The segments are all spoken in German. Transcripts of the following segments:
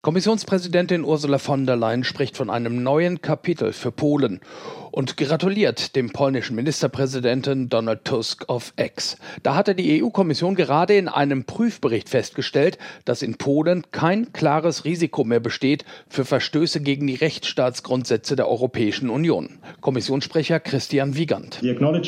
Kommissionspräsidentin Ursula von der Leyen spricht von einem neuen Kapitel für Polen und gratuliert dem polnischen Ministerpräsidenten Donald Tusk auf X. Da hatte die EU-Kommission gerade in einem Prüfbericht festgestellt, dass in Polen kein klares Risiko mehr besteht für Verstöße gegen die Rechtsstaatsgrundsätze der Europäischen Union. Kommissionssprecher Christian Wiegand.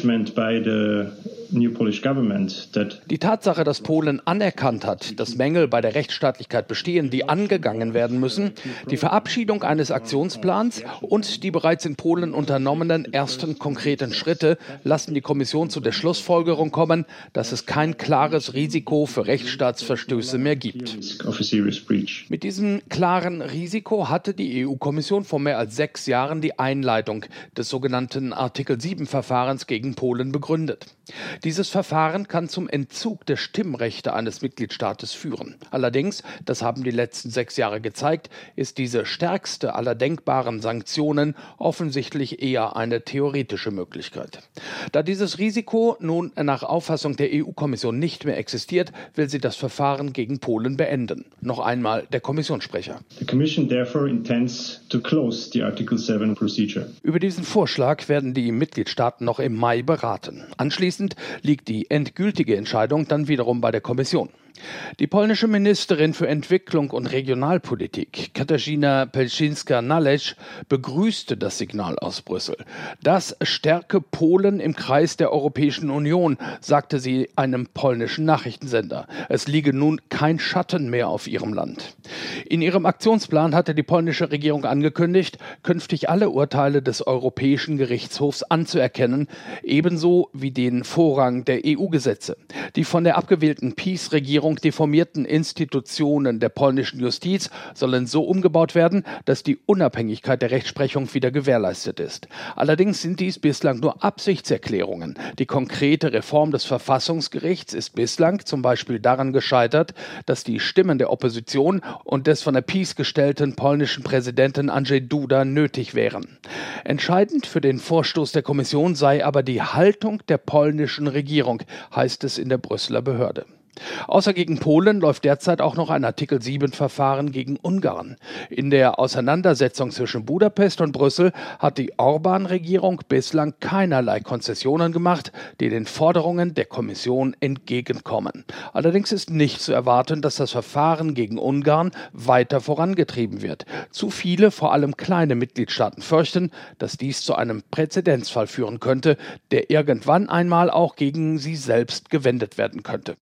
Die Tatsache, dass Polen anerkannt hat, dass Mängel bei der Rechtsstaatlichkeit bestehen, die angegangen werden müssen, die Verabschiedung eines Aktionsplans und die bereits in Polen unternommenen ersten konkreten Schritte lassen die Kommission zu der Schlussfolgerung kommen, dass es kein klares Risiko für Rechtsstaatsverstöße mehr gibt. Mit diesem klaren Risiko hatte die EU-Kommission vor mehr als 6 Jahren die Einleitung des sogenannten Artikel 7-Verfahrens gegen Polen begründet. Dieses Verfahren kann zum Entzug der Stimmrechte eines Mitgliedstaates führen. Allerdings, das haben die letzten 6 Jahre gezeigt, ist diese stärkste aller denkbaren Sanktionen offensichtlich eher eine theoretische Möglichkeit. Da dieses Risiko nun nach Auffassung der EU-Kommission nicht mehr existiert, will sie das Verfahren gegen Polen beenden. Noch einmal der Kommissionssprecher. Über diesen Vorschlag werden die Mitgliedstaaten noch im Mai beraten. Anschließend liegt die endgültige Entscheidung dann wiederum bei der Kommission. Die polnische Ministerin für Entwicklung und Regionalpolitik, Katarzyna Pelczynska-Nalec, begrüßte das Signal aus Brüssel. Das stärke Polen im Kreis der Europäischen Union, sagte sie einem polnischen Nachrichtensender. Es liege nun kein Schatten mehr auf ihrem Land. In ihrem Aktionsplan hatte die polnische Regierung angekündigt, künftig alle Urteile des Europäischen Gerichtshofs anzuerkennen, ebenso wie den Vorrang der EU-Gesetze. Die von der abgewählten PiS-Regierung deformierten Institutionen der polnischen Justiz sollen so umgebaut werden, dass die Unabhängigkeit der Rechtsprechung wieder gewährleistet ist. Allerdings sind dies bislang nur Absichtserklärungen. Die konkrete Reform des Verfassungsgerichts ist bislang zum Beispiel daran gescheitert, dass die Stimmen der Opposition und des von der PiS gestellten polnischen Präsidenten Andrzej Duda nötig wären. Entscheidend für den Vorstoß der Kommission sei aber die Haltung der polnischen Regierung, heißt es in der Brüsseler Behörde. Außer gegen Polen läuft derzeit auch noch ein Artikel 7-Verfahren gegen Ungarn. In der Auseinandersetzung zwischen Budapest und Brüssel hat die Orbán-Regierung bislang keinerlei Konzessionen gemacht, die den Forderungen der Kommission entgegenkommen. Allerdings ist nicht zu erwarten, dass das Verfahren gegen Ungarn weiter vorangetrieben wird. Zu viele, vor allem kleine Mitgliedstaaten fürchten, dass dies zu einem Präzedenzfall führen könnte, der irgendwann einmal auch gegen sie selbst gewendet werden könnte.